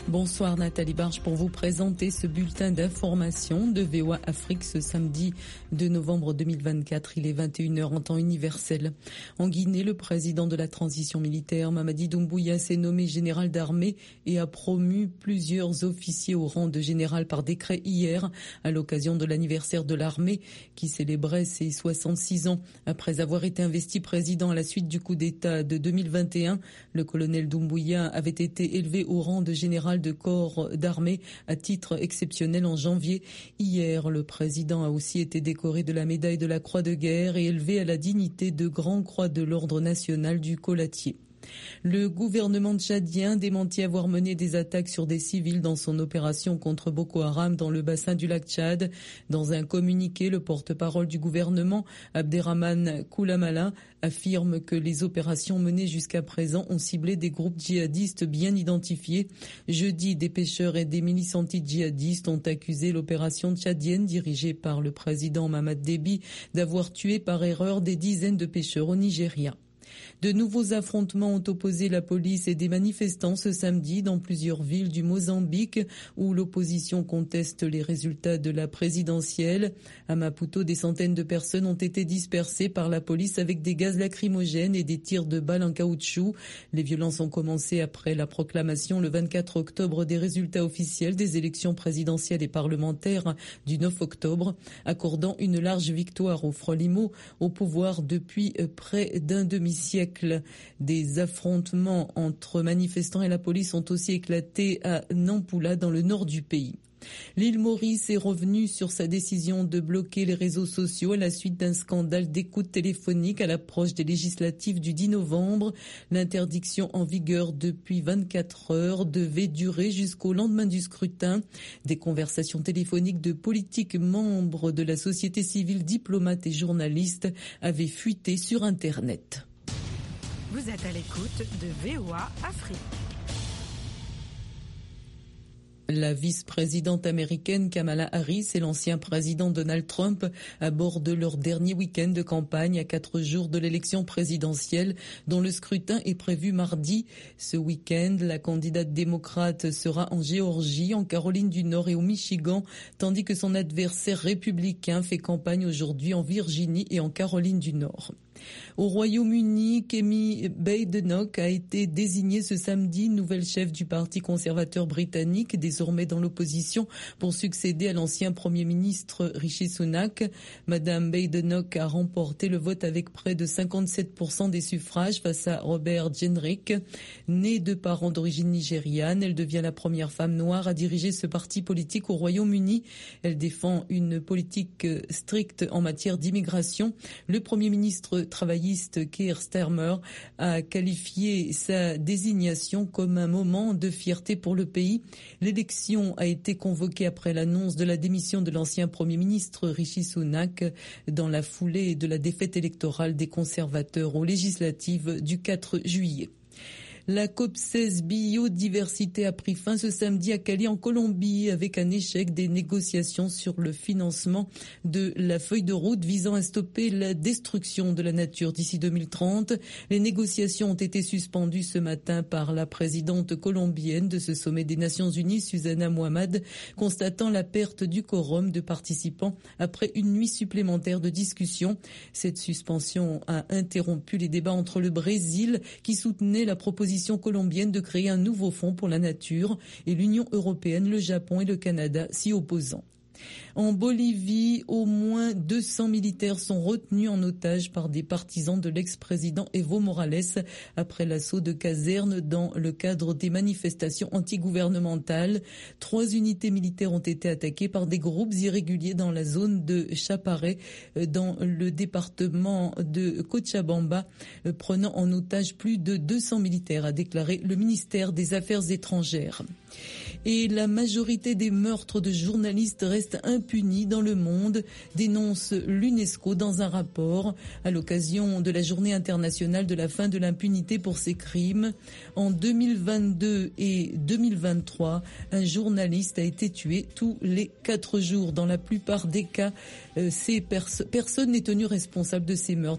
Bonsoir Nathalie Barge pour vous présenter ce bulletin d'information de VOA Afrique ce samedi 2 novembre 2024. Il est 21h en temps universel. En Guinée, le président de la transition militaire, Mamadi Doumbouya, s'est nommé général d'armée et a promu plusieurs officiers au rang de général par décret hier à l'occasion de l'anniversaire de l'armée qui célébrait ses 66 ans. Après avoir été investi président à la suite du coup d'État de 2021, le colonel Doumbouya avait été élevé au rang de général de corps d'armée à titre exceptionnel en janvier. Hier, le président a aussi été décoré de la médaille de la Croix de guerre et élevé à la dignité de Grand Croix de l'Ordre national du Colatier. Le gouvernement tchadien démentit avoir mené des attaques sur des civils dans son opération contre Boko Haram dans le bassin du lac Tchad. Dans un communiqué, le porte-parole du gouvernement, Abderrahmane Koulamala, affirme que les opérations menées jusqu'à présent ont ciblé des groupes djihadistes bien identifiés. Jeudi, des pêcheurs et des milices anti-djihadistes ont accusé l'opération tchadienne dirigée par le président Mamad Déby d'avoir tué par erreur des dizaines de pêcheurs au Nigeria. De nouveaux affrontements ont opposé la police et des manifestants ce samedi dans plusieurs villes du Mozambique où l'opposition conteste les résultats de la présidentielle. À Maputo, des centaines de personnes ont été dispersées par la police avec des gaz lacrymogènes et des tirs de balles en caoutchouc. Les violences ont commencé après la proclamation le 24 octobre des résultats officiels des élections présidentielles et parlementaires du 9 octobre, accordant une large victoire au Frelimo au pouvoir depuis près d'un demi-siècle. Des affrontements entre manifestants et la police ont aussi éclaté à Nampula dans le nord du pays. L'île Maurice est revenue sur sa décision de bloquer les réseaux sociaux à la suite d'un scandale d'écoute téléphonique à l'approche des législatives du 10 novembre. L'interdiction en vigueur depuis 24 heures devait durer jusqu'au lendemain du scrutin. Des conversations téléphoniques de politiques membres de la société civile, diplomates et journalistes avaient fuité sur Internet. Vous êtes à l'écoute de VOA Afrique. La vice-présidente américaine Kamala Harris et l'ancien président Donald Trump abordent leur dernier week-end de campagne à 4 jours de l'élection présidentielle dont le scrutin est prévu mardi. Ce week-end, la candidate démocrate sera en Géorgie, en Caroline du Nord et au Michigan, tandis que son adversaire républicain fait campagne aujourd'hui en Virginie et en Caroline du Nord. Au Royaume-Uni, Kemi Badenoch a été désignée ce samedi nouvelle chef du Parti conservateur britannique, désormais dans l'opposition, pour succéder à l'ancien Premier ministre Rishi Sunak. Madame Badenoch a remporté le vote avec près de 57% des suffrages face à Robert Jenrick. Née de parents d'origine nigériane, elle devient la première femme noire à diriger ce parti politique au Royaume-Uni. Elle défend une politique stricte en matière d'immigration. Le Premier ministre travailliste Keir Starmer a qualifié sa désignation comme un moment de fierté pour le pays. L'élection a été convoquée après l'annonce de la démission de l'ancien Premier ministre Rishi Sunak dans la foulée de la défaite électorale des conservateurs aux législatives du 4 juillet. La COP16 biodiversité a pris fin ce samedi à Cali en Colombie avec un échec des négociations sur le financement de la feuille de route visant à stopper la destruction de la nature d'ici 2030. Les négociations ont été suspendues ce matin par la présidente colombienne de ce sommet des Nations Unies, Susana Mohamed, constatant la perte du quorum de participants après une nuit supplémentaire de discussion. Cette suspension a interrompu les débats entre le Brésil, qui soutenait la proposition colombienne de créer un nouveau fonds pour la nature, et l'Union européenne, le Japon et le Canada s'y opposant. En Bolivie, au moins 200 militaires sont retenus en otage par des partisans de l'ex-président Evo Morales après l'assaut de casernes dans le cadre des manifestations antigouvernementales. 3 unités militaires ont été attaquées par des groupes irréguliers dans la zone de Chaparé, dans le département de Cochabamba, prenant en otage plus de 200 militaires, a déclaré le ministère des Affaires étrangères. Et la majorité des meurtres de journalistes restent impunis dans le monde, dénonce l'UNESCO dans un rapport à l'occasion de la Journée internationale de la fin de l'impunité pour ces crimes. En 2022 et 2023, un journaliste a été tué tous les 4 jours. Dans la plupart des cas, personne n'est tenu responsable de ces meurtres.